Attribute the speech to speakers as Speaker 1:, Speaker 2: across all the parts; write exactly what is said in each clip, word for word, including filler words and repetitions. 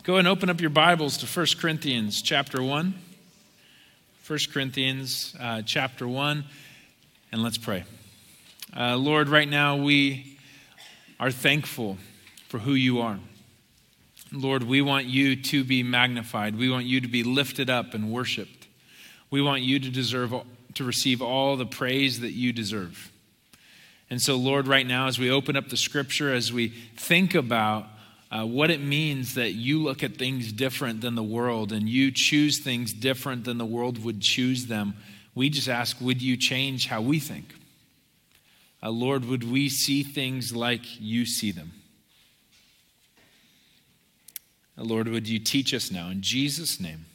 Speaker 1: Go and open up your Bibles to First Corinthians chapter one. First Corinthians uh, chapter one, and let's pray. Uh, Lord, right now we are thankful for who you are. Lord, we want you to be magnified. We want you to be lifted up and worshiped. We want you to deserve to receive all the praise that you deserve. And so, Lord, right now as we open up the scripture, as we think about Uh, what it means that you look at things different than the world and you choose things different than the world would choose them, we just ask, would you change how we think? Uh, Lord, would we see things like you see them? Uh, Lord, would you teach us now? In Jesus' name,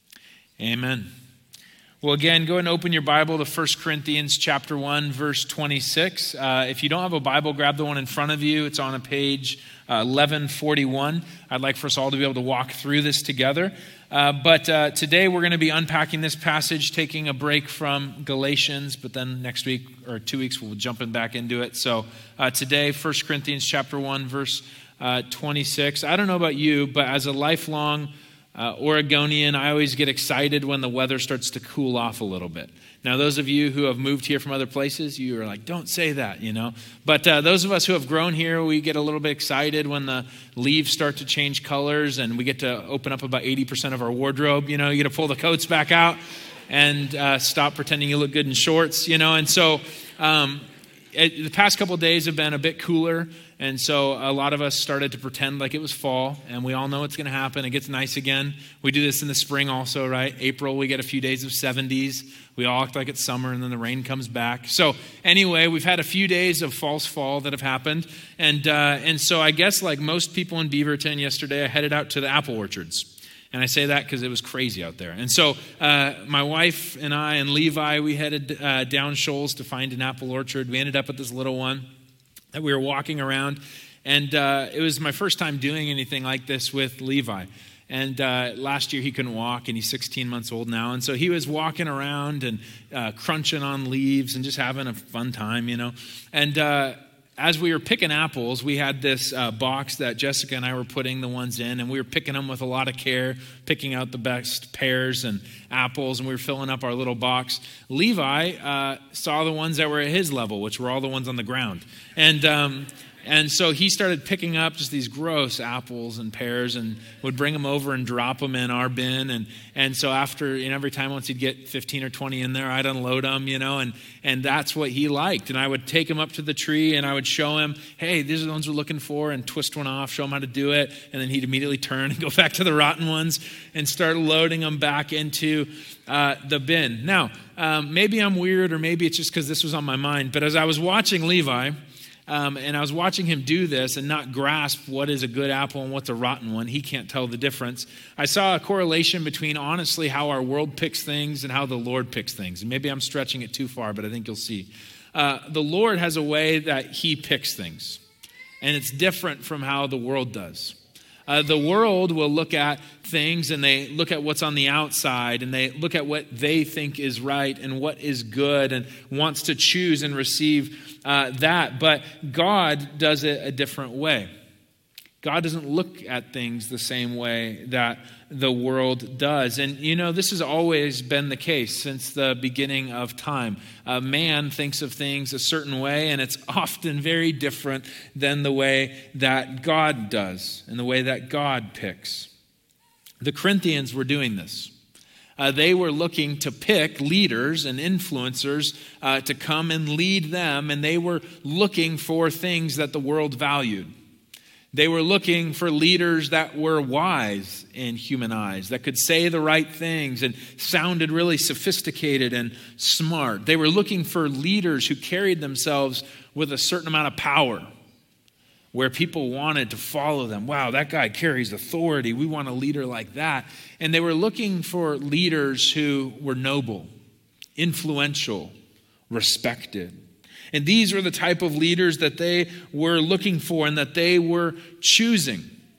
Speaker 1: amen. Well, again, go and open your Bible to First Corinthians chapter one, verse twenty-six. Uh, if you don't have a Bible, grab the one in front of you. It's on a page uh, eleven forty-one. I'd like for us all to be able to walk through this together. Uh, but uh, today we're going to be unpacking this passage, taking a break from Galatians, but then next week or two weeks we'll jump in back into it. So uh, today, First Corinthians chapter one, verse uh, twenty-six. I don't know about you, but as a lifelong Uh, Oregonian, I always get excited when the weather starts to cool off a little bit. Now, those of you who have moved here from other places, you are like, don't say that, you know. But uh, those of us who have grown here, we get a little bit excited when the leaves start to change colors and we get to open up about eighty percent of our wardrobe. You know, you get to pull the coats back out and uh, stop pretending you look good in shorts, you know. And so um, it, the past couple of days have been a bit cooler. And so a lot of us started to pretend like it was fall, and we all know it's going to happen. It gets nice again. We do this in the spring also, right? April, we get a few days of seventies. We all act like it's summer, and then the rain comes back. So anyway, we've had a few days of false fall that have happened. And uh, and so I guess like most people in Beaverton yesterday, I headed out to the apple orchards. And I say that because it was crazy out there. And so uh, my wife and I and Levi, we headed uh, down Shoals to find an apple orchard. We ended up at this little one that we were walking around, and uh, it was my first time doing anything like this with Levi. And uh, last year he couldn't walk, and he's sixteen months old now, and so he was walking around and uh, crunching on leaves and just having a fun time, you know. And uh, as we were picking apples, we had this uh, box that Jessica and I were putting the ones in, and we were picking them with a lot of care, picking out the best pears and apples, and we were filling up our little box. Levi uh, saw the ones that were at his level, which were all the ones on the ground. And um, and so he started picking up just these gross apples and pears and would bring them over and drop them in our bin. And and so after, you know, every time once he'd get fifteen or twenty in there, I'd unload them, you know, and, and that's what he liked. And I would take him up to the tree and I would show him, hey, these are the ones we're looking for, and twist one off, show him how to do it. And then he'd immediately turn and go back to the rotten ones and start loading them back into uh, the bin. Now, um, maybe I'm weird, or maybe it's just because this was on my mind, but as I was watching Levi, Um, and I was watching him do this and not grasp what is a good apple and what's a rotten one. He can't tell the difference. I saw a correlation between, honestly, how our world picks things and how the Lord picks things. And maybe I'm stretching it too far, but I think you'll see. Uh, the Lord has a way that he picks things. And it's different from how the world does. Uh, the world will look at things and they look at what's on the outside and they look at what they think is right and what is good and wants to choose and receive uh, that. But God does it a different way. God doesn't look at things the same way that the world does. And, you know, this has always been the case since the beginning of time. Uh, man thinks of things a certain way, and it's often very different than the way that God does and the way that God picks. The Corinthians were doing this. Uh, they were looking to pick leaders and influencers uh, to come and lead them, and they were looking for things that the world valued. They were looking for leaders that were wise in human eyes, that could say the right things and sounded really sophisticated and smart. They were looking for leaders who carried themselves with a certain amount of power, where people wanted to follow them. Wow, that guy carries authority. We want a leader like that. And they were looking for leaders who were noble, influential, respected. And these were the type of leaders that they were looking for and that they were choosing.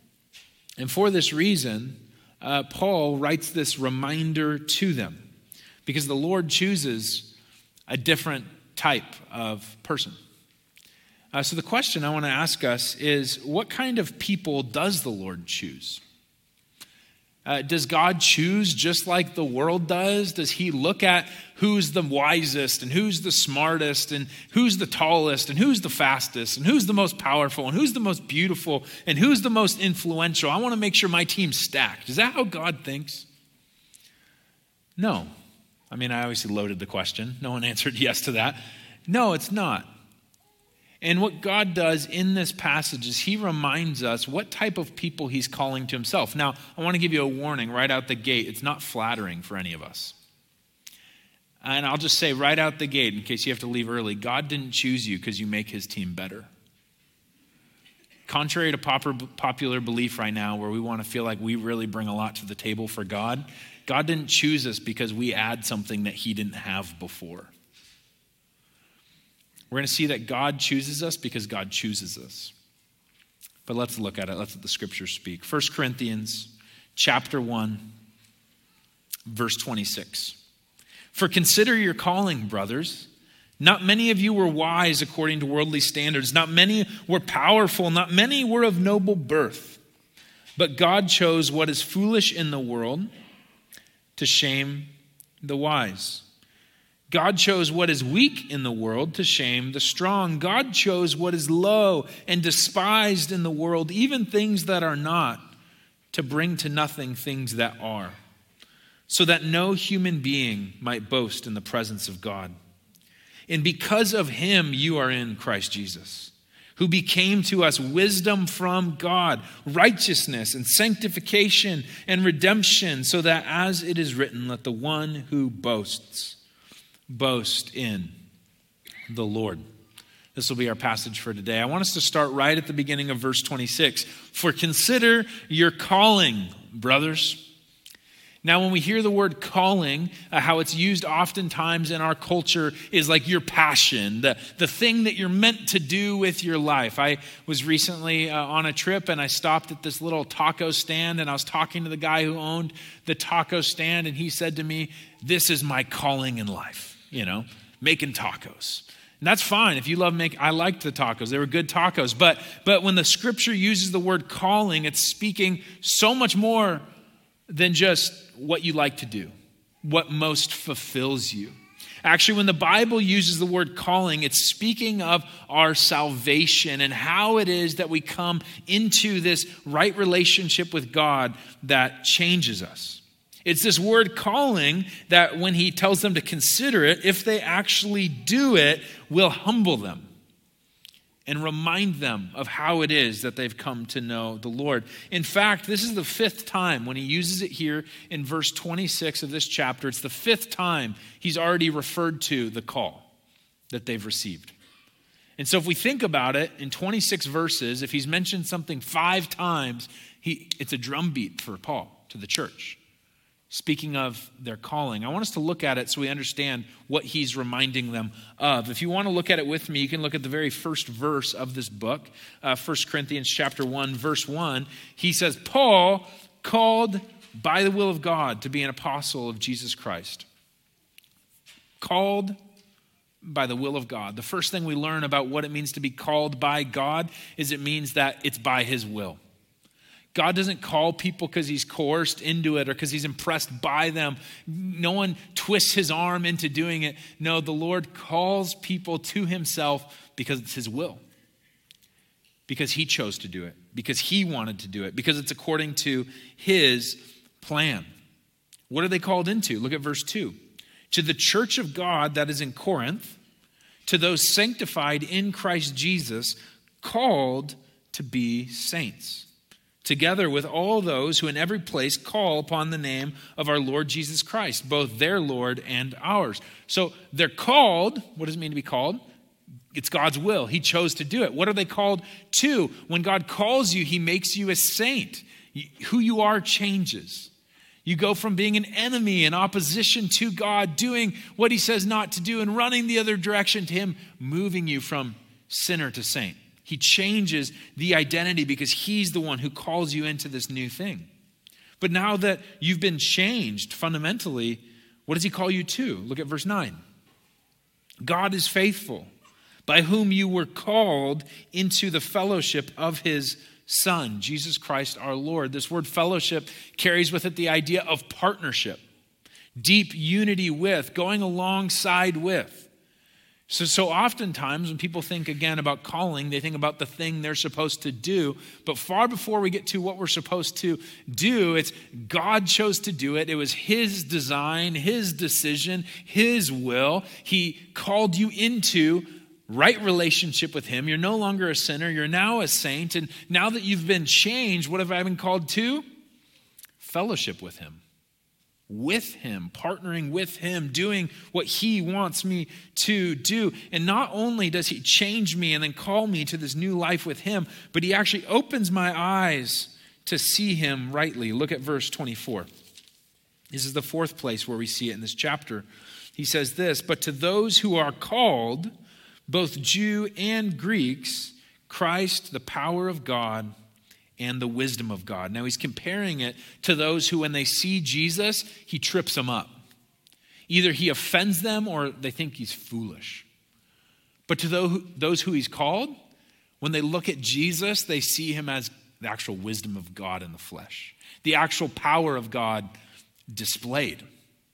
Speaker 1: And for this reason, uh, Paul writes this reminder to them, because the Lord chooses a different type of person. Uh, so the question I want to ask us is, what kind of people does the Lord choose? Uh, does God choose just like the world does? Does he look at who's the wisest and who's the smartest and who's the tallest and who's the fastest and who's the most powerful and who's the most beautiful and who's the most influential? I want to make sure my team's stacked. Is that how God thinks? No. I mean, I obviously loaded the question. No one answered yes to that. No, it's not. And what God does in this passage is he reminds us what type of people he's calling to himself. Now, I want to give you a warning right out the gate. It's not flattering for any of us. And I'll just say right out the gate, in case you have to leave early, God didn't choose you because you make his team better. Contrary to popular belief right now, where we want to feel like we really bring a lot to the table for God, God didn't choose us because we add something that he didn't have before. We're going to see that God chooses us because God chooses us. But let's look at it. Let's let the scriptures speak. First Corinthians chapter one, verse twenty-six. For consider your calling, brothers. Not many of you were wise according to worldly standards. Not many were powerful. Not many were of noble birth. But God chose what is foolish in the world to shame the wise. God chose what is weak in the world to shame the strong. God chose what is low and despised in the world, even things that are not, to bring to nothing things that are, so that no human being might boast in the presence of God. And because of him, you are in Christ Jesus, who became to us wisdom from God, righteousness and sanctification and redemption, so that as it is written, let the one who boasts boast in the Lord. This will be our passage for today. I want us to start right at the beginning of verse twenty-six. For consider your calling, brothers. Now, when we hear the word calling, uh, how it's used oftentimes in our culture is like your passion, the, the thing that you're meant to do with your life. I was recently uh, on a trip and I stopped at this little taco stand and I was talking to the guy who owned the taco stand and he said to me, this is my calling in life, you know, making tacos. And that's fine. If you love making, I liked the tacos. They were good tacos. But, but when the scripture uses the word calling, it's speaking so much more than just what you like to do, what most fulfills you. Actually, when the Bible uses the word calling, it's speaking of our salvation and how it is that we come into this right relationship with God that changes us. It's this word calling that when he tells them to consider it, if they actually do it, will humble them and remind them of how it is that they've come to know the Lord. In fact, this is the fifth time when he uses it here in verse twenty-six of this chapter. It's the fifth time he's already referred to the call that they've received. And so if we think about it, in twenty-six verses, if he's mentioned something five times, he, it's a drumbeat for Paul to the church. Speaking of their calling, I want us to look at it so we understand what he's reminding them of. If you want to look at it with me, you can look at the very first verse of this book, uh, First Corinthians chapter one, verse one. He says, Paul, called by the will of God to be an apostle of Jesus Christ. Called by the will of God. The first thing we learn about what it means to be called by God is it means that it's by his will. God doesn't call people because he's coerced into it or because he's impressed by them. No one twists his arm into doing it. No, the Lord calls people to himself because it's his will. Because he chose to do it. Because he wanted to do it. Because it's according to his plan. What are they called into? Look at verse two. To the church of God that is in Corinth, to those sanctified in Christ Jesus, called to be saints, together with all those who in every place call upon the name of our Lord Jesus Christ, both their Lord and ours. So they're called. What does it mean to be called? It's God's will. He chose to do it. What are they called to? When God calls you, he makes you a saint. Who you are changes. You go from being an enemy in opposition to God, doing what he says not to do and running the other direction, to him moving you from sinner to saint. He changes the identity because he's the one who calls you into this new thing. But now that you've been changed fundamentally, what does he call you to? Look at verse nine. God is faithful, by whom you were called into the fellowship of his Son, Jesus Christ our Lord. This word fellowship carries with it the idea of partnership, deep unity with, going alongside with. So, so oftentimes when people think again about calling, they think about the thing they're supposed to do. But far before we get to what we're supposed to do, it's God chose to do it. It was his design, his decision, his will. He called you into right relationship with him. You're no longer a sinner. You're now a saint. And now that you've been changed, what have I been called to? Fellowship with him. With him, partnering with him, doing what he wants me to do. And not only does he change me and then call me to this new life with him, but he actually opens my eyes to see him rightly. Look at verse twenty-four. This is the fourth place where we see it in this chapter. He says this, "But to those who are called, both Jew and Greeks, Christ, the power of God and the wisdom of God." Now he's comparing it to those who, when they see Jesus, he trips them up. Either he offends them or they think he's foolish. But to those who he's called, when they look at Jesus, they see him as the actual wisdom of God in the flesh, the actual power of God displayed.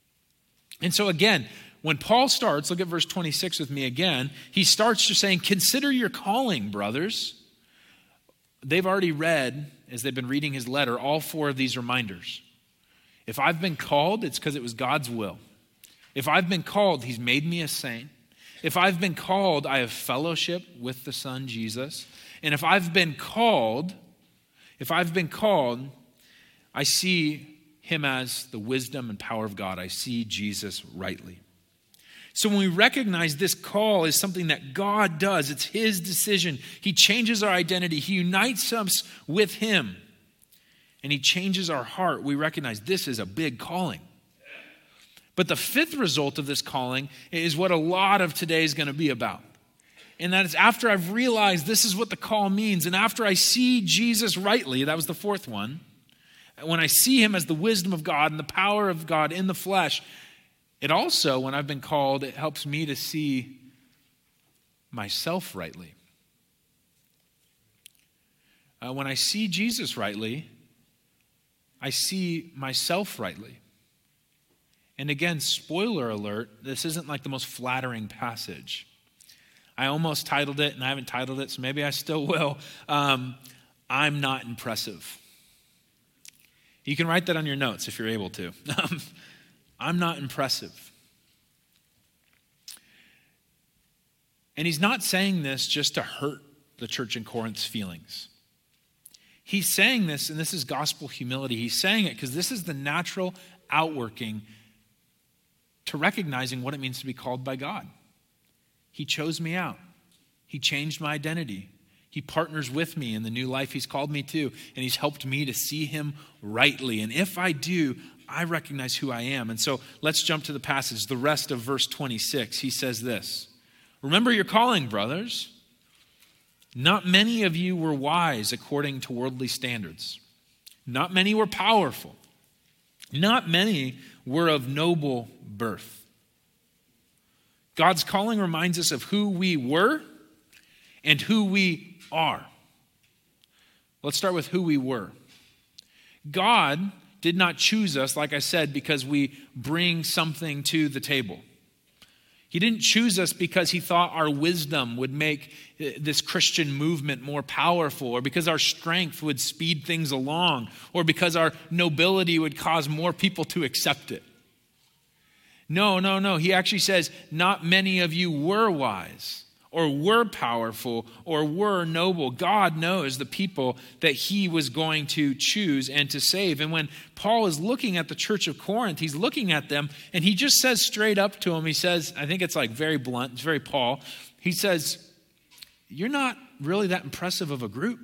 Speaker 1: And so again, when Paul starts, look at verse twenty-six with me again, he starts just saying, consider your calling, brothers. They've already read, as they've been reading his letter, all four of these reminders. If I've been called, it's because it was God's will. If I've been called, he's made me a saint. If I've been called, I have fellowship with the Son, Jesus. And if I've been called, if I've been called, I see him as the wisdom and power of God. I see Jesus rightly. So when we recognize this call is something that God does, it's his decision. He changes our identity. He unites us with him. And he changes our heart. We recognize this is a big calling. But the fifth result of this calling is what a lot of today is going to be about. And that is after I've realized this is what the call means, and after I see Jesus rightly, that was the fourth one, when I see him as the wisdom of God and the power of God in the flesh, it also, when I've been called, it helps me to see myself rightly. Uh, when I see Jesus rightly, I see myself rightly. And again, spoiler alert, this isn't like the most flattering passage. I almost titled it, and I haven't titled it, so maybe I still will. Um, I'm not impressive. You can write that on your notes if you're able to. I'm not impressive. And he's not saying this just to hurt the church in Corinth's feelings. He's saying this, and this is gospel humility. He's saying it because this is the natural outworking to recognizing what it means to be called by God. He chose me out. He changed my identity. He partners with me in the new life he's called me to, and he's helped me to see him rightly. And if I do, I recognize who I am. And so let's jump to the passage, the rest of verse twenty-six. He says this, "Remember your calling, brothers. Not many of you were wise according to worldly standards. Not many were powerful. Not many were of noble birth." God's calling reminds us of who we were and who we are. Let's start with who we were. God did not choose us, like I said, because we bring something to the table. He didn't choose us because he thought our wisdom would make this Christian movement more powerful, or because our strength would speed things along, or because our nobility would cause more people to accept it. No, no, no. He actually says, not many of you were wise, or were powerful, or were noble. God knows the people that he was going to choose and to save. And when Paul is looking at the church of Corinth, he's looking at them, and he just says straight up to them, he says, I think it's like very blunt, it's very Paul. He says, you're not really that impressive of a group.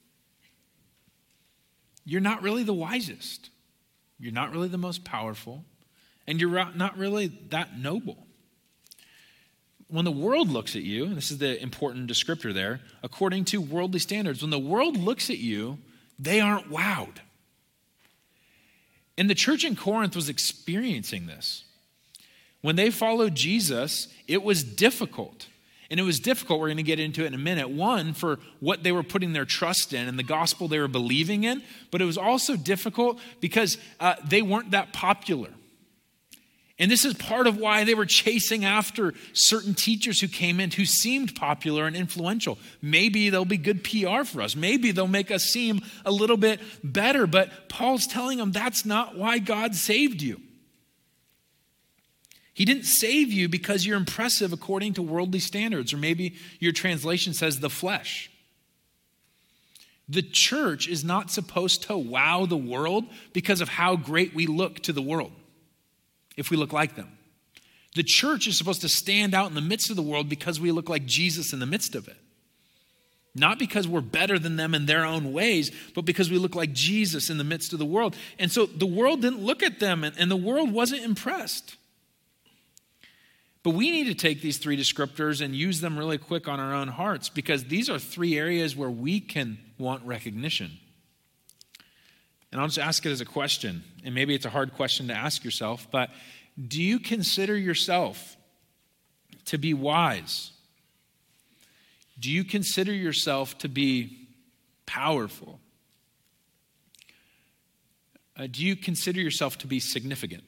Speaker 1: You're not really the wisest. You're not really the most powerful. And you're not really that noble. When the world looks at you, and this is the important descriptor there, according to worldly standards, when the world looks at you, they aren't wowed. And the church in Corinth was experiencing this. When they followed Jesus, it was difficult. And it was difficult. We're going to get into it in a minute. One, for what they were putting their trust in and the gospel they were believing in. But it was also difficult because uh, they weren't that popular. And this is part of why they were chasing after certain teachers who came in who seemed popular and influential. Maybe they'll be good P R for us. Maybe they'll make us seem a little bit better. But Paul's telling them that's not why God saved you. He didn't save you because you're impressive according to worldly standards, or maybe your translation says the flesh. The church is not supposed to wow the world because of how great we look to the world, if we look like them. The church is supposed to stand out in the midst of the world because we look like Jesus in the midst of it. Not because we're better than them in their own ways, but because we look like Jesus in the midst of the world. And so the world didn't look at them, and the world wasn't impressed. But we need to take these three descriptors and use them really quick on our own hearts, because these are three areas where we can want recognition. And I'll just ask it as a question, and maybe it's a hard question to ask yourself, but do you consider yourself to be wise? Do you consider yourself to be powerful? Uh, do you consider yourself to be significant?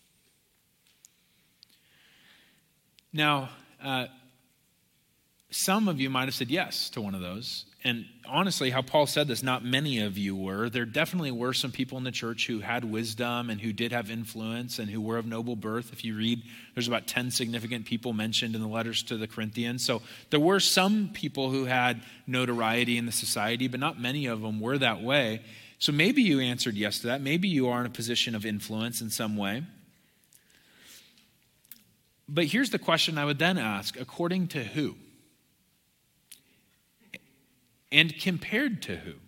Speaker 1: Now, uh, some of you might have said yes to one of those. And honestly, how Paul said this, not many of you were. There definitely were some people in the church who had wisdom and who did have influence and who were of noble birth. If you read, there's about ten significant people mentioned in the letters to the Corinthians. So there were some people who had notoriety in the society, but not many of them were that way. So maybe you answered yes to that. Maybe you are in a position of influence in some way. But here's the question I would then ask: according to who? And compared to who?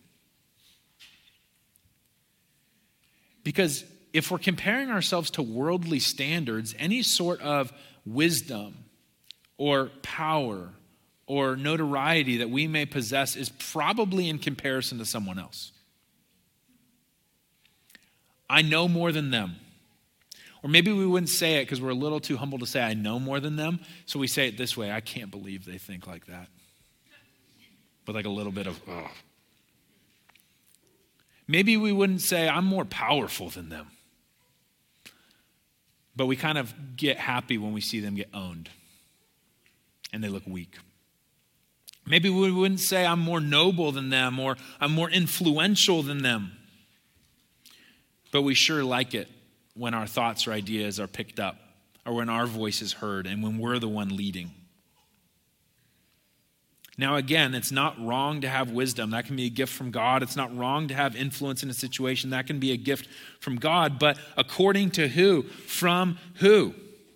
Speaker 1: Because if we're comparing ourselves to worldly standards, any sort of wisdom or power or notoriety that we may possess is probably in comparison to someone else. I know more than them. Or maybe we wouldn't say it because we're a little too humble to say I know more than them. So we say it this way: I can't believe they think like that. With like a little bit of, oh. Maybe we wouldn't say I'm more powerful than them. But we kind of get happy when we see them get owned and they look weak. Maybe we wouldn't say I'm more noble than them or I'm more influential than them. But we sure like it when our thoughts or ideas are picked up, or when our voice is heard, and when we're the one leading. Now again, it's not wrong to have wisdom. That can be a gift from God. It's not wrong to have influence in a situation. That can be a gift from God. But according to who? From who?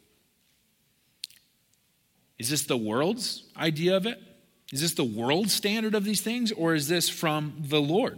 Speaker 1: Is this the world's idea of it? Is this the world's standard of these things? Or is this from the Lord?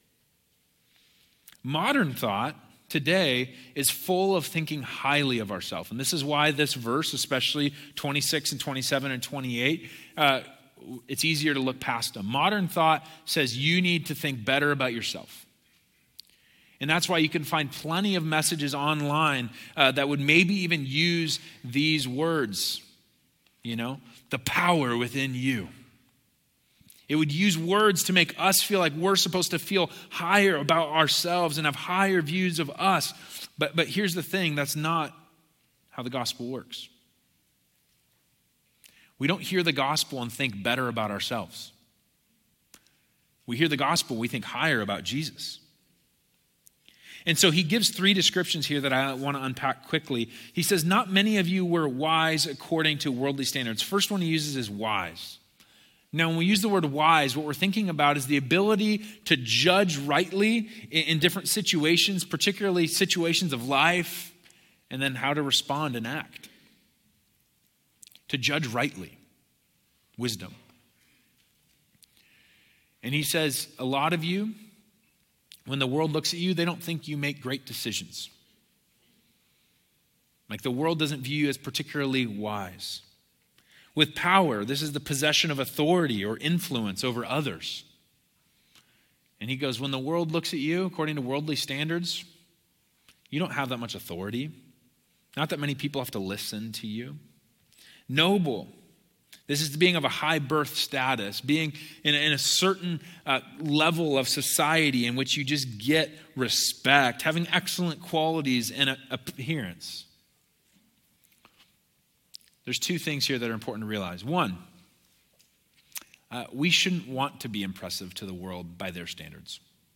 Speaker 1: Modern thought today is full of thinking highly of ourselves. And this is why this verse, especially twenty-six and twenty-seven and twenty-eight, uh, it's easier to look past them. Modern thought says you need to think better about yourself. And that's why you can find plenty of messages online uh, that would maybe even use these words, you know, the power within you. It would use words to make us feel like we're supposed to feel higher about ourselves and have higher views of us. But, but here's the thing, that's not how the gospel works. We don't hear the gospel and think better about ourselves. We hear the gospel, we think higher about Jesus. And so he gives three descriptions here that I want to unpack quickly. He says, not many of you were wise according to worldly standards. First one he uses is wise. Now, when we use the word wise, what we're thinking about is the ability to judge rightly in, in different situations, particularly situations of life, and then how to respond and act. To judge rightly. Wisdom. And he says, a lot of you, when the world looks at you, they don't think you make great decisions. Like the world doesn't view you as particularly wise. With power, this is the possession of authority or influence over others. And he goes, when the world looks at you, according to worldly standards, you don't have that much authority. Not that many people have to listen to you. Noble. This is being of a high birth status, being in a, in a certain uh, level of society in which you just get respect, having excellent qualities and appearance. There's two things here that are important to realize. One, uh, we shouldn't want to be impressive to the world by their standards.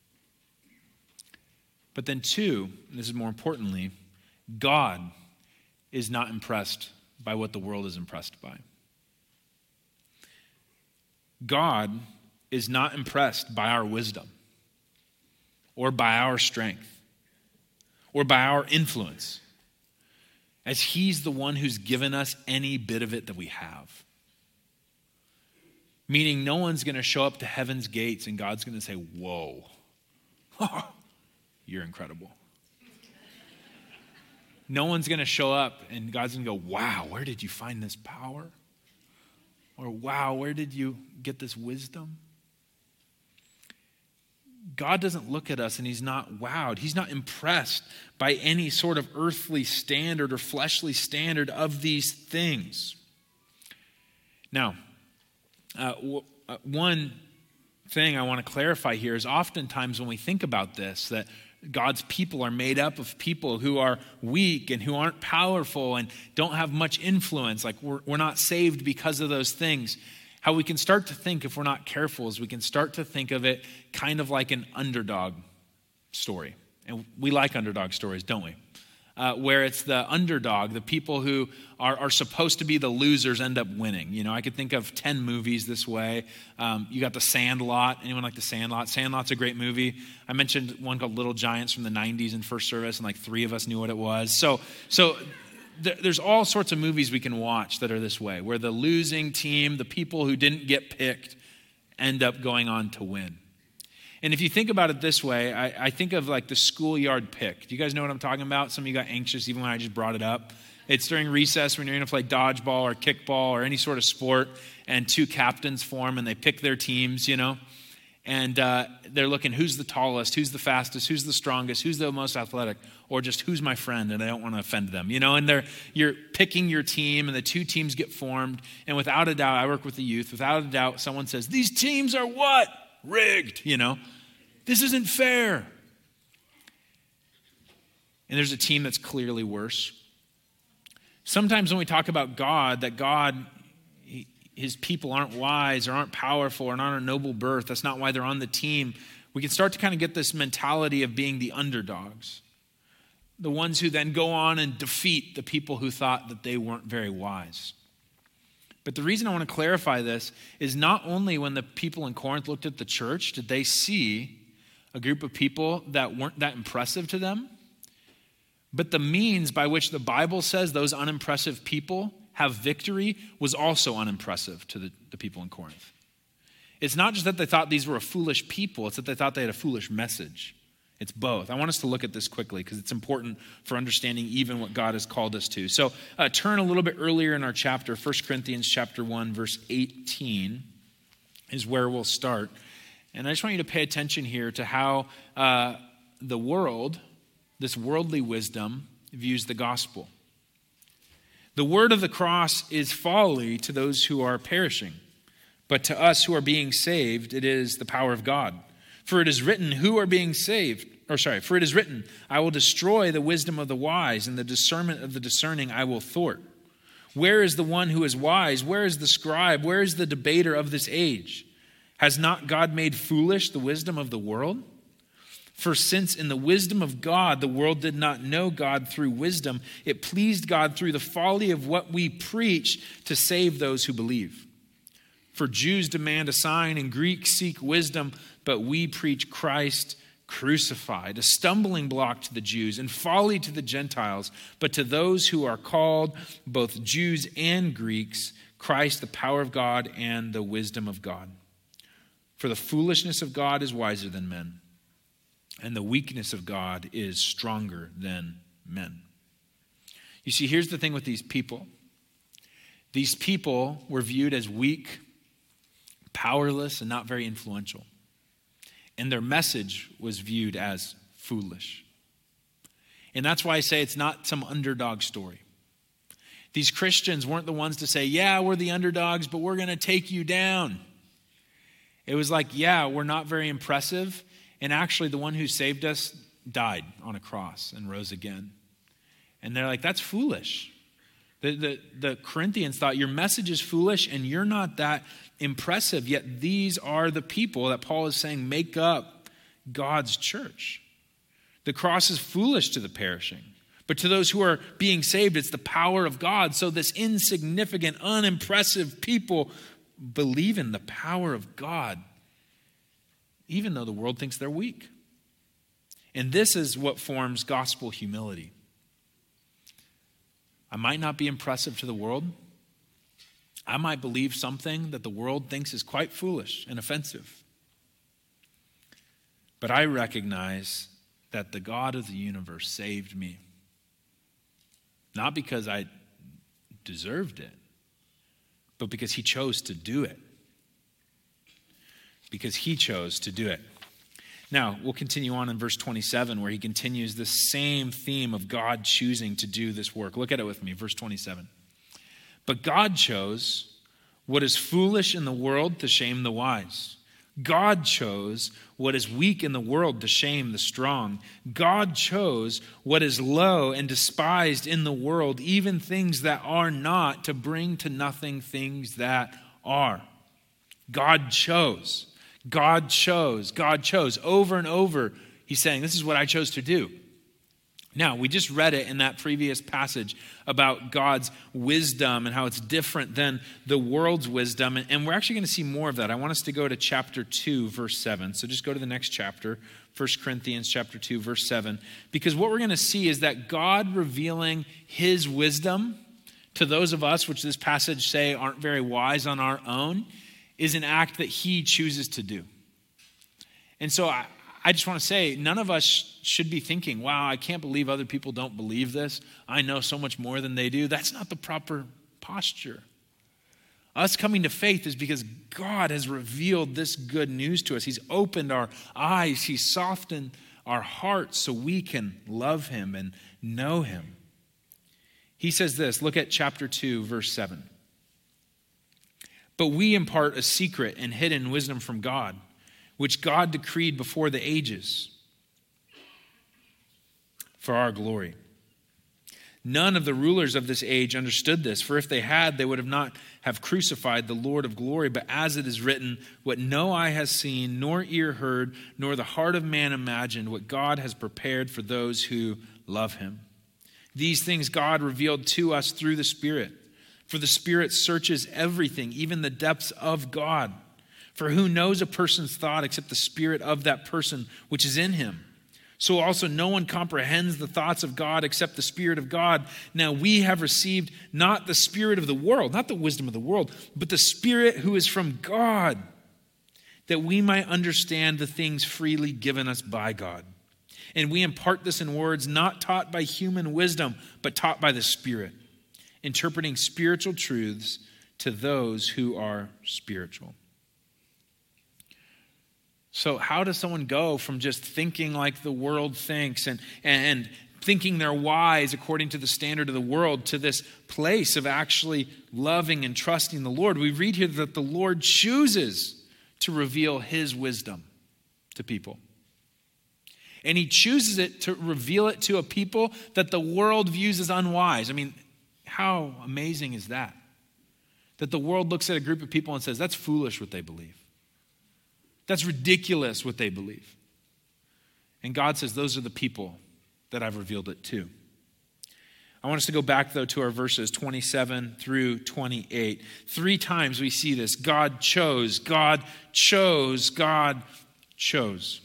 Speaker 1: But then two, and this is more importantly, God is not impressed by what the world is impressed by. God is not impressed by our wisdom or by our strength or by our influence, as he's the one who's given us any bit of it that we have. Meaning no one's going to show up to heaven's gates and God's going to say, whoa, you're incredible. No one's going to show up and God's going to go, wow, where did you find this power? Or wow, where did you get this wisdom? God doesn't look at us and he's not wowed. He's not impressed by any sort of earthly standard or fleshly standard of these things. Now, uh, w- uh, one thing I want to clarify here is oftentimes when we think about this, that God's people are made up of people who are weak and who aren't powerful and don't have much influence. Like we're, we're not saved because of those things. How we can start to think, if we're not careful, is we can start to think of it kind of like an underdog story. And we like underdog stories, don't we? Uh, where it's the underdog, the people who are, are supposed to be the losers end up winning. You know, I could think of ten movies this way. Um, you got The Sandlot. Anyone like The Sandlot? Sandlot's a great movie. I mentioned one called Little Giants from the nineties in first service, and like three of us knew what it was. So, so th- there's all sorts of movies we can watch that are this way, where the losing team, the people who didn't get picked, end up going on to win. And if you think about it this way, I, I think of like the schoolyard pick. Do you guys know what I'm talking about? Some of you got anxious even when I just brought it up. It's during recess when you're going to play dodgeball or kickball or any sort of sport, and two captains form and they pick their teams, you know. And uh, they're looking who's the tallest, who's the fastest, who's the strongest, who's the most athletic, or just who's my friend and I don't want to offend them, you know. And they're you're picking your team and the two teams get formed. And without a doubt, I work with the youth. Without a doubt, someone says, these teams are what? Rigged, you know. This isn't fair. And there's a team that's clearly worse. Sometimes when we talk about God, that God, he, his people aren't wise or aren't powerful or aren't a noble birth, that's not why they're on the team. We can start to kind of get this mentality of being the underdogs. The ones who then go on and defeat the people who thought that they weren't very wise. But the reason I want to clarify this is not only when the people in Corinth looked at the church, did they see a group of people that weren't that impressive to them, but the means by which the Bible says those unimpressive people have victory was also unimpressive to the, the people in Corinth. It's not just that they thought these were a foolish people, it's that they thought they had a foolish message. It's both. I want us to look at this quickly because it's important for understanding even what God has called us to. So uh, turn a little bit earlier in our chapter, First Corinthians chapter one, verse eighteen is where we'll start. And I just want you to pay attention here to how uh, the world, this worldly wisdom, views the gospel. The word of the cross is folly to those who are perishing, but to us who are being saved, it is the power of God. For it is written, who are being saved? Or sorry, for it is written, I will destroy the wisdom of the wise, and the discernment of the discerning I will thwart. Where is the one who is wise? Where is the scribe? Where is the debater of this age? Has not God made foolish the wisdom of the world? For since in the wisdom of God, the world did not know God through wisdom, it pleased God through the folly of what we preach to save those who believe. For Jews demand a sign and Greeks seek wisdom, but we preach Christ crucified, a stumbling block to the Jews and folly to the Gentiles, but to those who are called, both Jews and Greeks, Christ, the power of God and the wisdom of God. For the foolishness of God is wiser than men, and the weakness of God is stronger than men. You see, here's the thing with these people. These people were viewed as weak, powerless, and not very influential. And their message was viewed as foolish. And that's why I say it's not some underdog story. These Christians weren't the ones to say, yeah, we're the underdogs, but we're going to take you down. It was like, yeah, we're not very impressive. And actually, the one who saved us died on a cross and rose again. And they're like, that's foolish. The, the, the Corinthians thought, your message is foolish and you're not that impressive. Yet these are the people that Paul is saying make up God's church. The cross is foolish to the perishing. But to those who are being saved, it's the power of God. So this insignificant, unimpressive people believe in the power of God, even though the world thinks they're weak. And this is what forms gospel humility. I might not be impressive to the world. I might believe something that the world thinks is quite foolish and offensive. But I recognize that the God of the universe saved me. Not because I deserved it, but because he chose to do it. Because he chose to do it. Now, we'll continue on in verse twenty-seven, where he continues the same theme of God choosing to do this work. Look at it with me, verse twenty-seven. But God chose what is foolish in the world to shame the wise. God chose what is weak in the world to shame the strong. God chose what is low and despised in the world, even things that are not, to bring to nothing things that are. God chose. God chose. God chose. Over and over, he's saying, this is what I chose to do. Now, we just read it in that previous passage about God's wisdom and how it's different than the world's wisdom. And we're actually going to see more of that. I want us to go to chapter two, verse seven. So just go to the next chapter, First Corinthians chapter two, verse seven. Because what we're going to see is that God revealing his wisdom to those of us, which this passage say aren't very wise on our own, is an act that he chooses to do. And so I, I just want to say, none of us should be thinking, wow, I can't believe other people don't believe this. I know so much more than they do. That's not the proper posture. Us coming to faith is because God has revealed this good news to us. He's opened our eyes. He's softened our hearts so we can love him and know him. He says this, look at chapter two, verse seven. But we impart a secret and hidden wisdom from God, which God decreed before the ages for our glory. None of the rulers of this age understood this, for if they had, they would have not have crucified the Lord of glory. But as it is written, what no eye has seen, nor ear heard, nor the heart of man imagined, what God has prepared for those who love him. These things God revealed to us through the Spirit. For the Spirit searches everything, even the depths of God. For who knows a person's thought except the spirit of that person which is in him? So also no one comprehends the thoughts of God except the Spirit of God. Now we have received not the spirit of the world, not the wisdom of the world, but the Spirit who is from God, that we might understand the things freely given us by God. And we impart this in words not taught by human wisdom, but taught by the Spirit, interpreting spiritual truths to those who are spiritual. So how does someone go from just thinking like the world thinks and, and thinking they're wise according to the standard of the world to this place of actually loving and trusting the Lord? We read here that the Lord chooses to reveal his wisdom to people. And he chooses it to reveal it to a people that the world views as unwise. I mean, how amazing is that? That the world looks at a group of people and says, that's foolish what they believe. That's ridiculous what they believe. And God says, those are the people that I've revealed it to. I want us to go back, though, to our verses twenty-seven through twenty-eight. Three times we see this. God chose, God chose, God chose.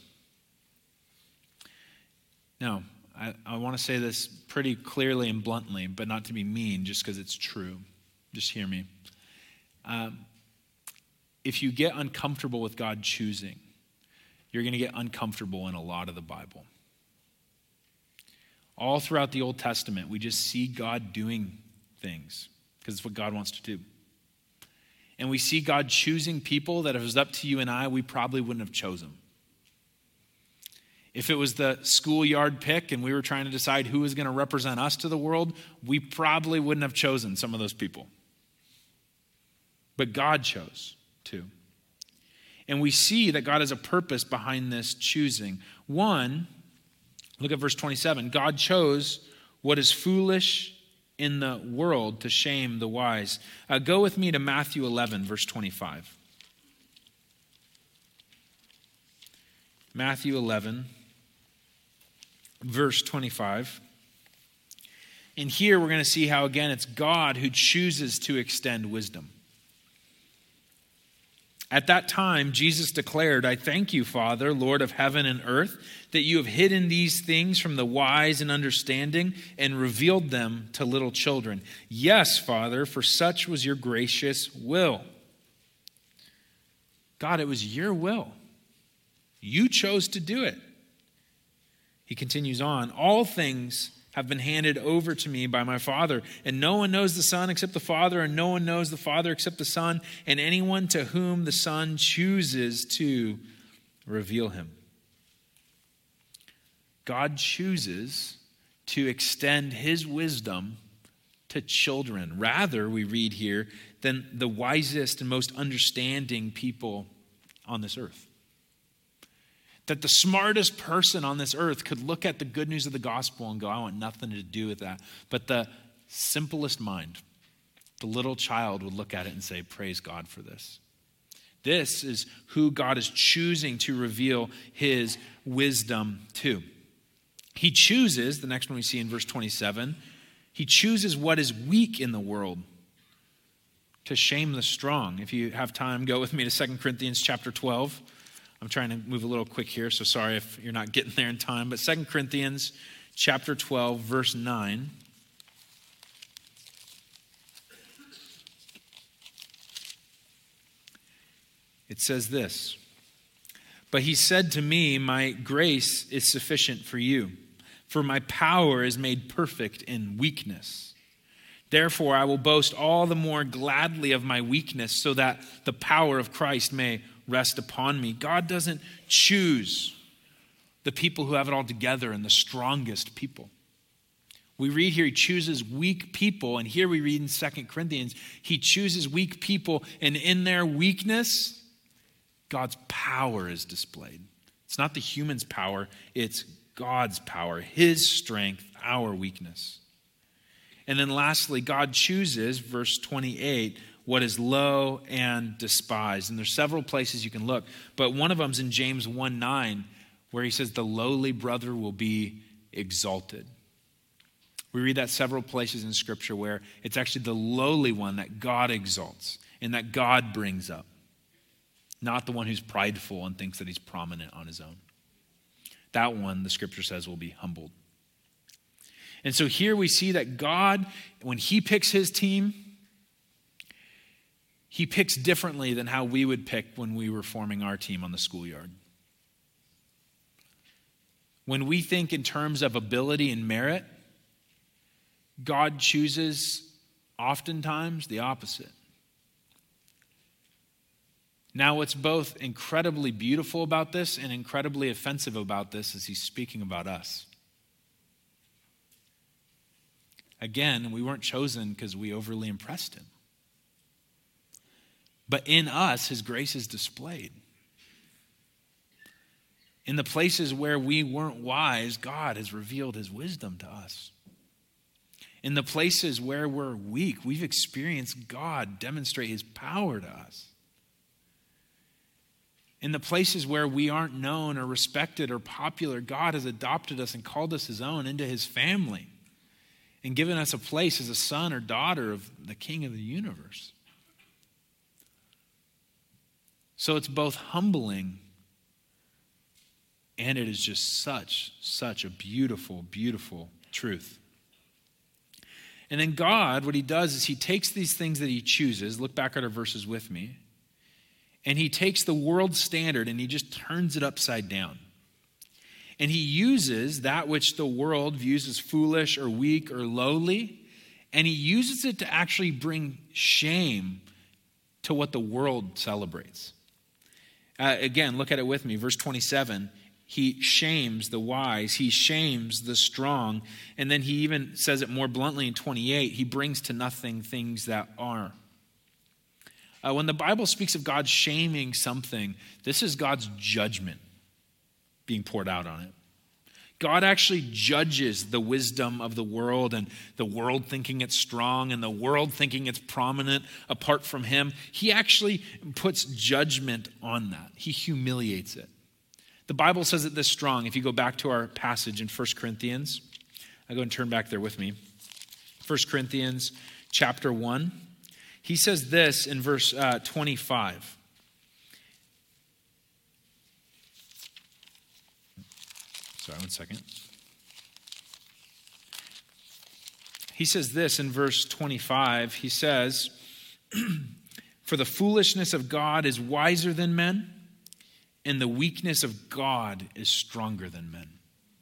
Speaker 1: Now, I, I want to say this pretty clearly and bluntly, but not to be mean, just because it's true. Just hear me. Um, If you get uncomfortable with God choosing, you're going to get uncomfortable in a lot of the Bible. All throughout the Old Testament, we just see God doing things because it's what God wants to do. And we see God choosing people that if it was up to you and I, we probably wouldn't have chosen. If it was the schoolyard pick and we were trying to decide who was going to represent us to the world, we probably wouldn't have chosen some of those people. But God chose to. And we see that God has a purpose behind this choosing. One, look at verse twenty-seven. God chose what is foolish in the world to shame the wise. Uh, go with me to Matthew eleven, verse twenty-five. Matthew eleven, verse twenty-five. And here we're going to see how, again, it's God who chooses to extend wisdom. At that time, Jesus declared, I thank you, Father, Lord of heaven and earth, that you have hidden these things from the wise and understanding and revealed them to little children. Yes, Father, for such was your gracious will. God, it was your will. You chose to do it. He continues on, all things have been handed over to me by my Father, and no one knows the Son except the Father, and no one knows the Father except the Son, and anyone to whom the Son chooses to reveal him. God chooses to extend his wisdom to children. Rather, we read here, than the wisest and most understanding people on this earth. That the smartest person on this earth could look at the good news of the gospel and go, I want nothing to do with that. But the simplest mind, the little child, would look at it and say, praise God for this. This is who God is choosing to reveal his wisdom to. He chooses, the next one we see in verse twenty-seven, he chooses what is weak in the world to shame the strong. If you have time, go with me to Second Corinthians chapter twelve. I'm trying to move a little quick here, so sorry if you're not getting there in time. But Second Corinthians chapter twelve, verse nine. It says this, but he said to me, my grace is sufficient for you, for my power is made perfect in weakness. Therefore, I will boast all the more gladly of my weakness, so that the power of Christ may rest upon me. God doesn't choose the people who have it all together and the strongest people. We read here he chooses weak people, and here we read in Second Corinthians, he chooses weak people, and in their weakness, God's power is displayed. It's not the human's power, it's God's power, his strength, our weakness. And then lastly, God chooses, verse twenty-eight, what is low and despised. And there's several places you can look, but one of them is in James one nine, where he says the lowly brother will be exalted. We read that several places in Scripture where it's actually the lowly one that God exalts and that God brings up, not the one who's prideful and thinks that he's prominent on his own. That one, the Scripture says, will be humbled. And so here we see that God, when he picks his team, he picks differently than how we would pick when we were forming our team on the schoolyard. When we think in terms of ability and merit, God chooses oftentimes the opposite. Now, what's both incredibly beautiful about this and incredibly offensive about this is he's speaking about us. Again, we weren't chosen because we overly impressed him. But in us, his grace is displayed. In the places where we weren't wise, God has revealed his wisdom to us. In the places where we're weak, we've experienced God demonstrate his power to us. In the places where we aren't known or respected or popular, God has adopted us and called us his own into his family and given us a place as a son or daughter of the King of the universe. So it's both humbling and it is just such, such a beautiful, beautiful truth. And then God, what he does is he takes these things that he chooses, look back at our verses with me, and he takes the world standard and he just turns it upside down. And he uses that which the world views as foolish or weak or lowly, and he uses it to actually bring shame to what the world celebrates. Uh, again, look at it with me. Verse twenty-seven, He shames the wise. He shames the strong. And then he even says it more bluntly in twenty-eight. He brings to nothing things that are. Uh, when the Bible speaks of God shaming something, this is God's judgment being poured out on it. God actually judges the wisdom of the world and the world thinking it's strong and the world thinking it's prominent apart from him. He actually puts judgment on that. He humiliates it. The Bible says it this strong. If you go back to our passage in First Corinthians, I'll go and turn back there with me. First Corinthians chapter one. He says this in verse uh, twenty-five. Sorry, one second. He says this in verse twenty-five. He says, "For the foolishness of God is wiser than men, and the weakness of God is stronger than men."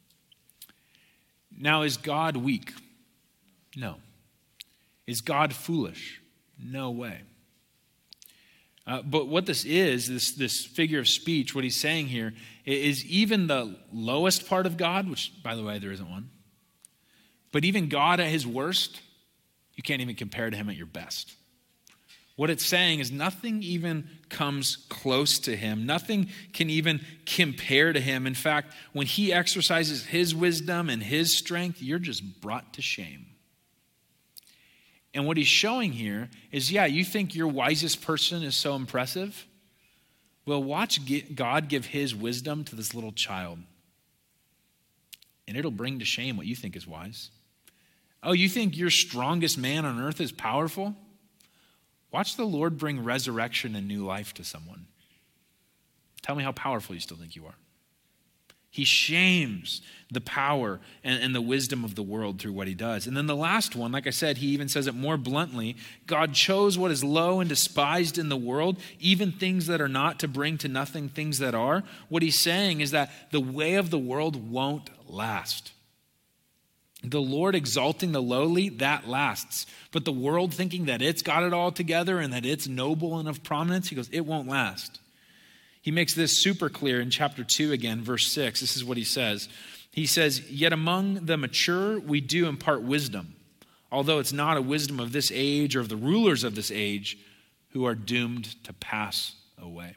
Speaker 1: Now, is God weak? No. Is God foolish? No way. Uh, but what this is, this, this figure of speech, what he's saying here, is even the lowest part of God, which, by the way, there isn't one, but even God at his worst, you can't even compare to him at your best. What it's saying is nothing even comes close to him. Nothing can even compare to him. In fact, when he exercises his wisdom and his strength, you're just brought to shame. And what he's showing here is, yeah, you think your wisest person is so impressive? Well, watch God give his wisdom to this little child. And it'll bring to shame what you think is wise. Oh, you think your strongest man on earth is powerful? Watch the Lord bring resurrection and new life to someone. Tell me how powerful you still think you are. He shames the power and, and the wisdom of the world through what he does. And then the last one, like I said, he even says it more bluntly. God chose what is low and despised in the world, even things that are not, to bring to nothing things that are. What he's saying is that the way of the world won't last. The Lord exalting the lowly, that lasts. But the world thinking that it's got it all together and that it's noble and of prominence, he goes, it won't last. He makes this super clear in chapter two again, verse six. This is what he says. He says, "Yet among the mature we do impart wisdom, although it's not a wisdom of this age or of the rulers of this age who are doomed to pass away."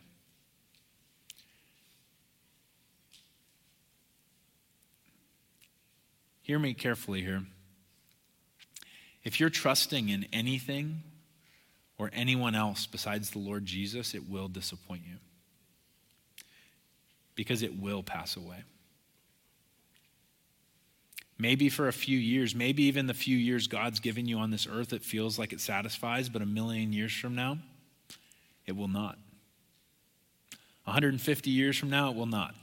Speaker 1: Hear me carefully here. If you're trusting in anything or anyone else besides the Lord Jesus, it will disappoint you. Because it will pass away. Maybe for a few years, maybe even the few years God's given you on this earth, it feels like it satisfies, but a million years from now, it will not. one hundred fifty years from now, it will not.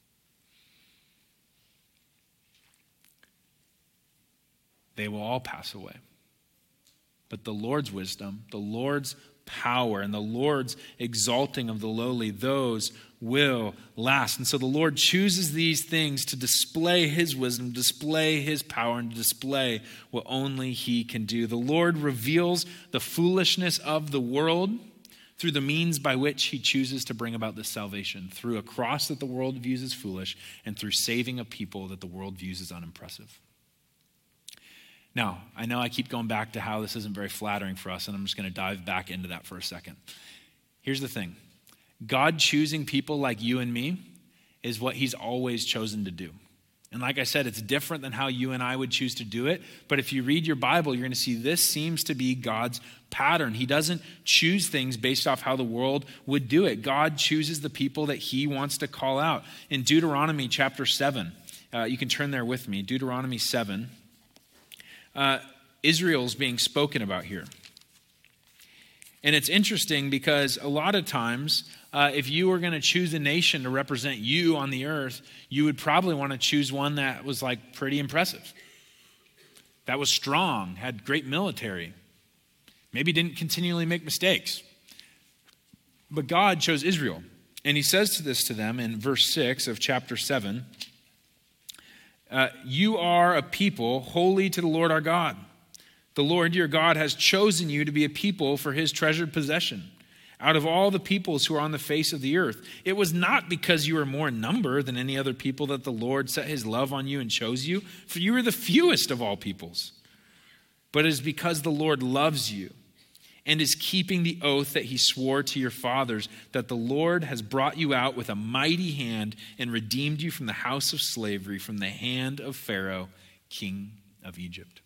Speaker 1: They will all pass away. But the Lord's wisdom, the Lord's power, and the Lord's exalting of the lowly, those will last. And so the Lord chooses these things to display his wisdom, display his power, and to display what only he can do. The Lord reveals the foolishness of the world through the means by which he chooses to bring about this salvation, through a cross that the world views as foolish, and through saving a people that the world views as unimpressive. Now, I know I keep going back to how this isn't very flattering for us, and I'm just going to dive back into that for a second. Here's the thing. God choosing people like you and me is what he's always chosen to do. And like I said, it's different than how you and I would choose to do it. But if you read your Bible, you're going to see this seems to be God's pattern. He doesn't choose things based off how the world would do it. God chooses the people that he wants to call out. In Deuteronomy chapter seven, uh, you can turn there with me, Deuteronomy seven. Uh, Israel's being spoken about here. And it's interesting because a lot of times, uh, if you were going to choose a nation to represent you on the earth, you would probably want to choose one that was like pretty impressive, that was strong, had great military, maybe didn't continually make mistakes. But God chose Israel. And he says to this to them in verse six of chapter seven, Uh, you are a people holy to the Lord our God. The Lord your God has chosen you to be a people for his treasured possession, out of all the peoples who are on the face of the earth. It was not because you were more in number than any other people that the Lord set his love on you and chose you, for you were the fewest of all peoples. But it is because the Lord loves you and is keeping the oath that he swore to your fathers, that the Lord has brought you out with a mighty hand and redeemed you from the house of slavery, from the hand of Pharaoh, king of Egypt.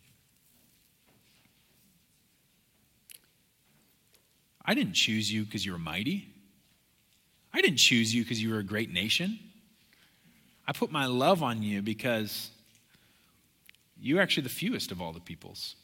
Speaker 1: I didn't choose you because you were mighty. I didn't choose you because you were a great nation. I put my love on you because you're actually the fewest of all the peoples.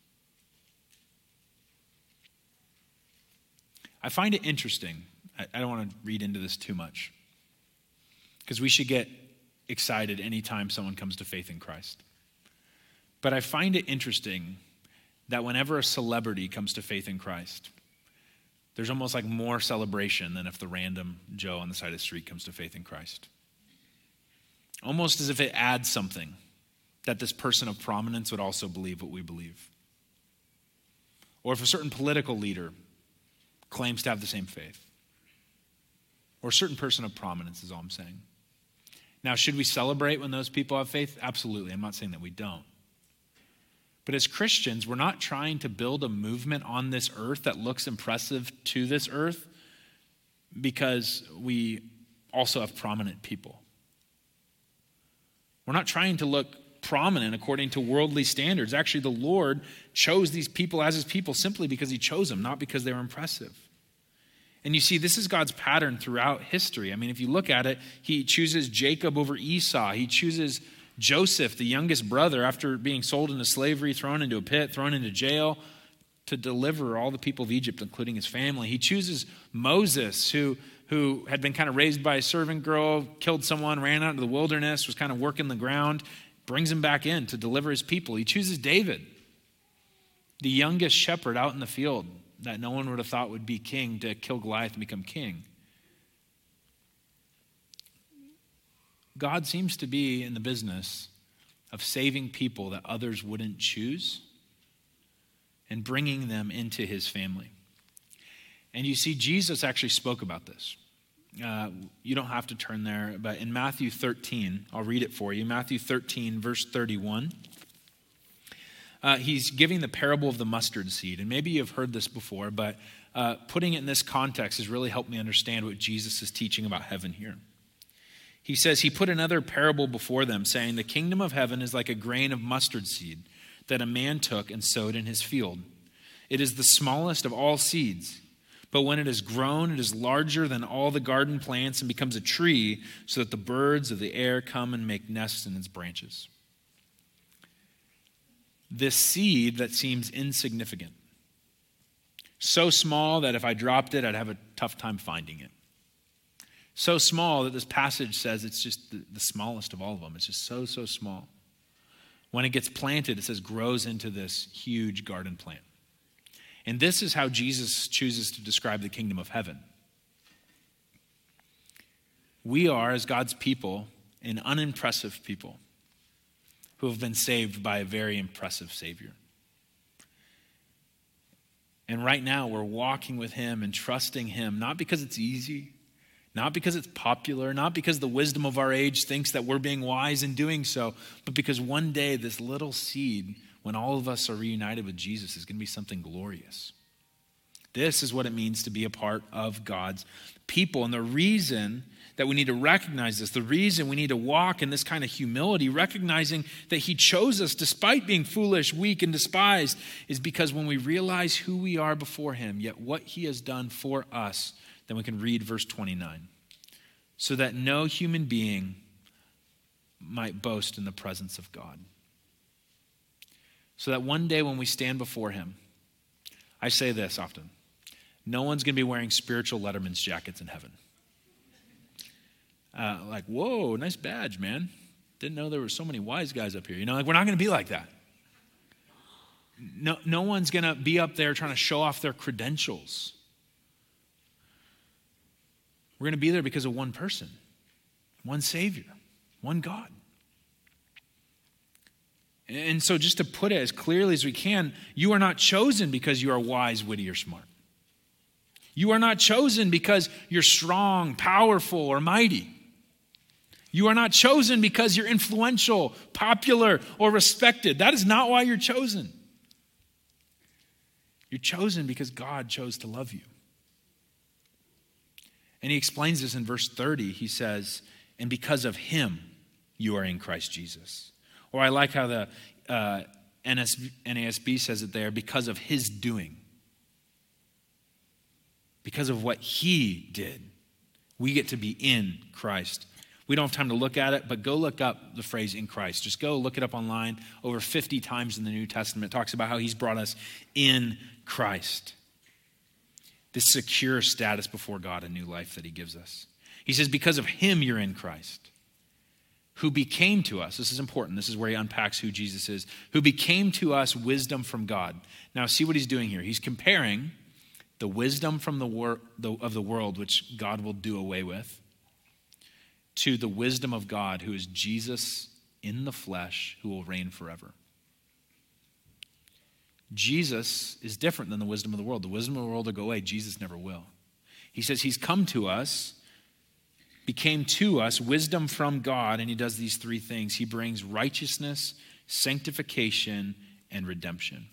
Speaker 1: I find it interesting. I don't want to read into this too much, because we should get excited anytime someone comes to faith in Christ. But I find it interesting that whenever a celebrity comes to faith in Christ, there's almost like more celebration than if the random Joe on the side of the street comes to faith in Christ. Almost as if it adds something that this person of prominence would also believe what we believe. Or if a certain political leader claims to have the same faith. Or a certain person of prominence is all I'm saying. Now, should we celebrate when those people have faith? Absolutely. I'm not saying that we don't. But as Christians, we're not trying to build a movement on this earth that looks impressive to this earth because we also have prominent people. We're not trying to look prominent according to worldly standards. Actually, the Lord chose these people as his people simply because he chose them, not because they were impressive. And you see, this is God's pattern throughout history. I mean, if you look at it, he chooses Jacob over Esau. He chooses Joseph, the youngest brother, after being sold into slavery, thrown into a pit, thrown into jail, to deliver all the people of Egypt, including his family. He chooses Moses, who, who had been kind of raised by a servant girl, killed someone, ran out into the wilderness, was kind of working the ground, brings him back in to deliver his people. He chooses David, the youngest shepherd out in the field that no one would have thought would be king, to kill Goliath and become king. God seems to be in the business of saving people that others wouldn't choose and bringing them into his family. And you see, Jesus actually spoke about this. Uh, you don't have to turn there, but in Matthew thirteen, I'll read it for you. Matthew thirteen, verse thirty-one. Uh, he's giving the parable of the mustard seed. And maybe you've heard this before, but uh, putting it in this context has really helped me understand what Jesus is teaching about heaven here. He says, he put another parable before them, saying, the kingdom of heaven is like a grain of mustard seed that a man took and sowed in his field. It is the smallest of all seeds, but when it is grown, it is larger than all the garden plants and becomes a tree, so that the birds of the air come and make nests in its branches. This seed that seems insignificant, so small that if I dropped it, I'd have a tough time finding it. So small that this passage says it's just the, the smallest of all of them. It's just so, so small. When it gets planted, it says grows into this huge garden plant. And this is how Jesus chooses to describe the kingdom of heaven. We are, as God's people, an unimpressive people who have been saved by a very impressive Savior. And right now, we're walking with him and trusting him, not because it's easy, not because it's popular, not because the wisdom of our age thinks that we're being wise in doing so, but because one day this little seed, when all of us are reunited with Jesus, is going to be something glorious. This is what it means to be a part of God's people. And the reason that we need to recognize this, the reason we need to walk in this kind of humility, recognizing that he chose us despite being foolish, weak, and despised, is because when we realize who we are before him, yet what he has done for us, then we can read verse twenty-nine. So that no human being might boast in the presence of God. So that one day when we stand before him, I say this often, no one's going to be wearing spiritual Letterman's jackets in heaven. Uh, like, whoa, nice badge, man. Didn't know there were so many wise guys up here. You know, like we're not going to be like that. No, no one's going to be up there trying to show off their credentials. We're going to be there because of one person, one Savior, one God. And so just to put it as clearly as we can, you are not chosen because you are wise, witty, or smart. You are not chosen because you're strong, powerful, or mighty. You are not chosen because you're influential, popular, or respected. That is not why you're chosen. You're chosen because God chose to love you. And he explains this in verse thirty. He says, and because of him, you are in Christ Jesus. Or I like how the uh, N A S B says it there, because of his doing. Because of what he did, we get to be in Christ. We don't have time to look at it, but go look up the phrase in Christ. Just go look it up online. Over fifty times in the New Testament, it talks about how he's brought us in Christ. This secure status before God, a new life that he gives us. He says, because of him, you're in Christ, who became to us. This is important. This is where he unpacks who Jesus is. Who became to us wisdom from God. Now, see what he's doing here. He's comparing the wisdom from the, wor- the of the world, which God will do away with, to the wisdom of God, who is Jesus in the flesh, who will reign forever. Jesus is different than the wisdom of the world. The wisdom of the world will go away. Jesus never will. He says he's come to us, became to us wisdom from God, and he does these three things. He brings righteousness, sanctification, and redemption.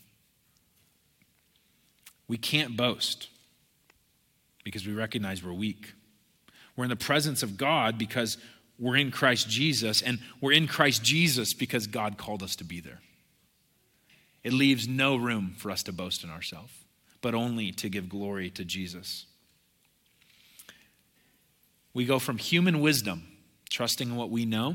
Speaker 1: We can't boast because we recognize we're weak. We're in the presence of God because we're in Christ Jesus, and we're in Christ Jesus because God called us to be there. It leaves no room for us to boast in ourselves, but only to give glory to Jesus. We go from human wisdom, trusting in what we know,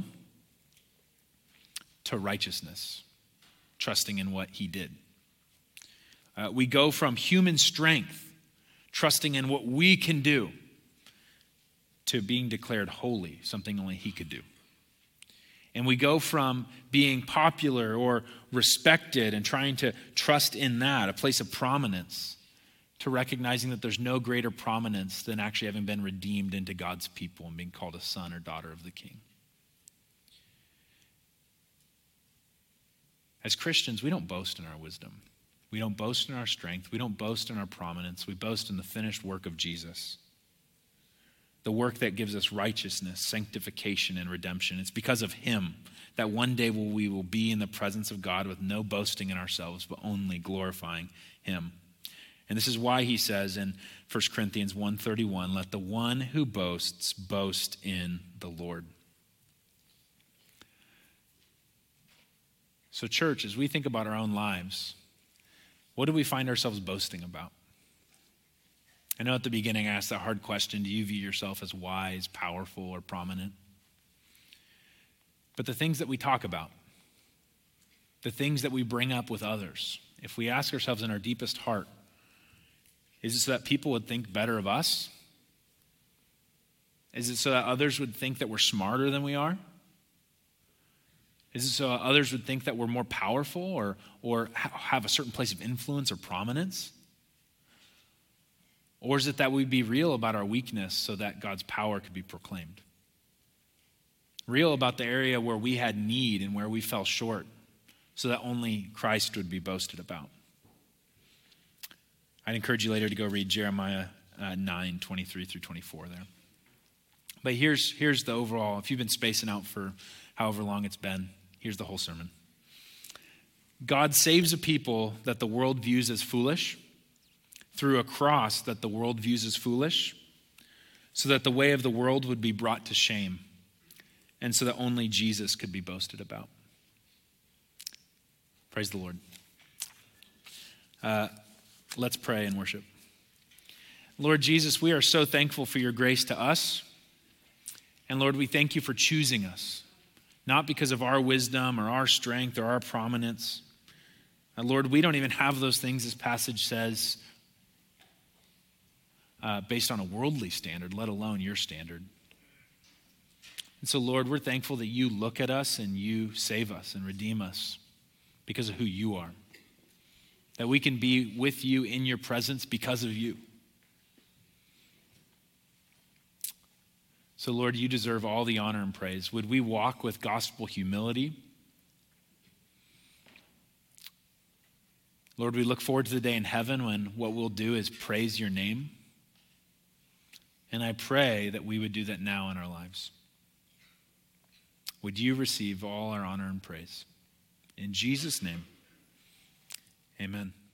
Speaker 1: to righteousness, trusting in what he did. Uh, we go from human strength, trusting in what we can do, to being declared holy, something only he could do. And we go from being popular or respected and trying to trust in that, a place of prominence, to recognizing that there's no greater prominence than actually having been redeemed into God's people and being called a son or daughter of the King. As Christians, we don't boast in our wisdom. We don't boast in our strength. We don't boast in our prominence. We boast in the finished work of Jesus. The work that gives us righteousness, sanctification, and redemption. It's because of him that one day we will be in the presence of God with no boasting in ourselves, but only glorifying him. And this is why he says in First Corinthians one thirty-one, let the one who boasts boast in the Lord. So church, as we think about our own lives, what do we find ourselves boasting about? I know at the beginning I asked that hard question, do you view yourself as wise, powerful, or prominent? But the things that we talk about, the things that we bring up with others, if we ask ourselves in our deepest heart, is it so that people would think better of us? Is it so that others would think that we're smarter than we are? Is it so that others would think that we're more powerful or, or have a certain place of influence or prominence? Or is it that we be real about our weakness so that God's power could be proclaimed? Real about the area where we had need and where we fell short so that only Christ would be boasted about. I'd encourage you later to go read Jeremiah uh, nine, twenty-three through twenty-four there. But here's, here's the overall, if you've been spacing out for however long it's been, here's the whole sermon. God saves a people that the world views as foolish through a cross that the world views as foolish, so that the way of the world would be brought to shame, and so that only Jesus could be boasted about. Praise the Lord. Uh, let's pray and worship. Lord Jesus, we are so thankful for your grace to us. And Lord, we thank you for choosing us, not because of our wisdom or our strength or our prominence. And Lord, we don't even have those things, this passage says, Uh, based on a worldly standard, let alone your standard. And so, Lord, we're thankful that you look at us and you save us and redeem us because of who you are. That we can be with you in your presence because of you. So, Lord, you deserve all the honor and praise. Would we walk with gospel humility? Lord, we look forward to the day in heaven when what we'll do is praise your name. And I pray that we would do that now in our lives. Would you receive all our honor and praise? In Jesus' name, amen.